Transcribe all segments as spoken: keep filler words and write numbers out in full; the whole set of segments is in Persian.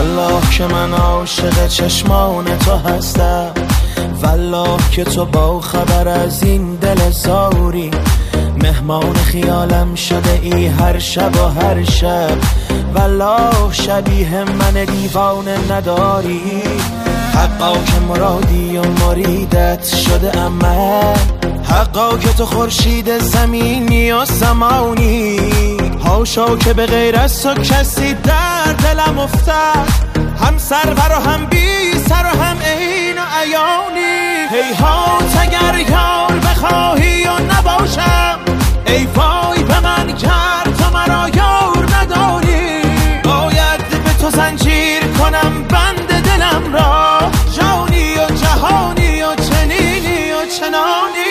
والله که من عاشق چشمان تو هستم، والله که تو با خبر از این دل زاری، مهمان خیالم شده ای هر شب و هر شب، والله شبیه من دیوانه نداری. حقا که مرادی و مریدت شده اما، حقا که تو خورشید زمینی و زمانی، هاشا که به غیر از تو کسی در دلم افتد، هم سرور و هم بی سر و هم عین و عیانی. هیهات اگر یار بخواهی و نباشم، ای وای به من گر تو مرا یار نداری، باید به تو زنجیر کنم بند دلم را، جانی و جهانی و چنینی و چنانی.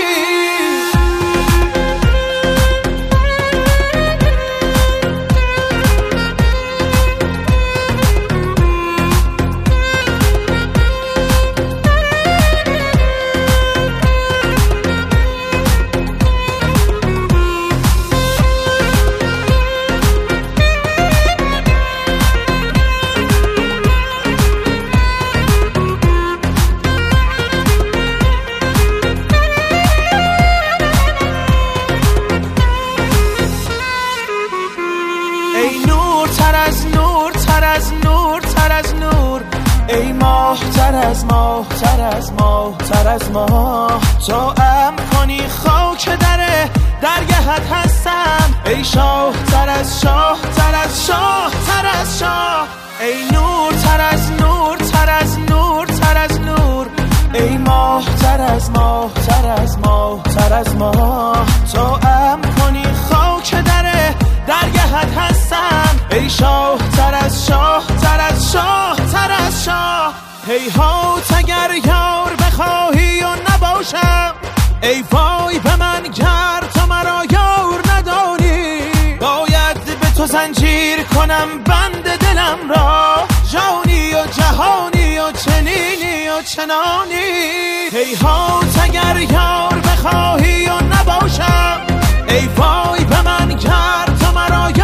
ای ماه تر از ماه تر از ماه تر از ماه، تو ام کنی خاک در درگهت هستم، ای شاه تر از شاه تر از شاه تر از شاه، ای نور تر از نور تر از نور تر از نور، ای ماه تر از ماه تر از ماه تر از ماه، تو ام کنی خاک در درگهت هستم، ای شاه تر از شاه تر از شاه تر از شاه. هیهات اگر یار بخواهی و نباشم، ای وای به من گر تو مرا یار نداری، باید به تو زنجیر کنم بند دلم را، جانی و جهانی و چنینی و چنانی. هیهات اگر یار بخواهی و نباشم، ای وای به من گر تو مرا